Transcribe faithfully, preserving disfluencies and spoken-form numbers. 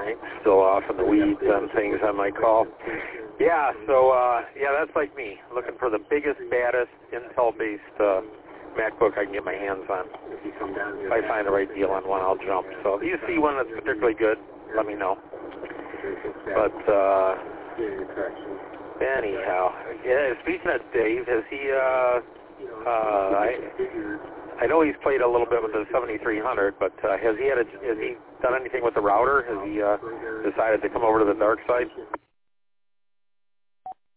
right. Still off in the weeds on things on my call. Yeah, so, uh, yeah, that's like me, looking for the biggest, baddest, Intel-based uh, MacBook I can get my hands on. If I find the right deal on one, I'll jump. So if you see one that's particularly good, let me know. But, uh, anyhow, yeah, speaking of Dave, has he, uh, uh, I, I know he's played a little bit with the seventy-three hundred, but uh, has he had a, has he done anything with the router? Has he uh, decided to come over to the dark side?